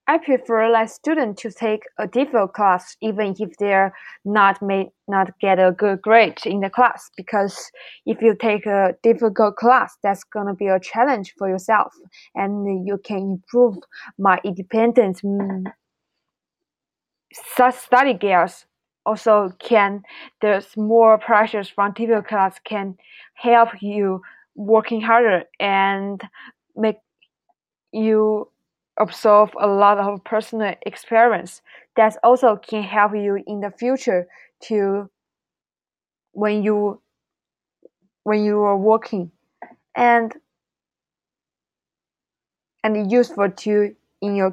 I prefer like students to take a difficult class even if they're not may not get a good grade in the class, because if you take a difficult class, that's gonna be a challenge for yourself, and you can improve my independence. Such study girls also can, there's more pressures from difficult class can help you working harder and make you absorb a lot of personal experience that also can help you in the future to when you when you are working, and and useful to in your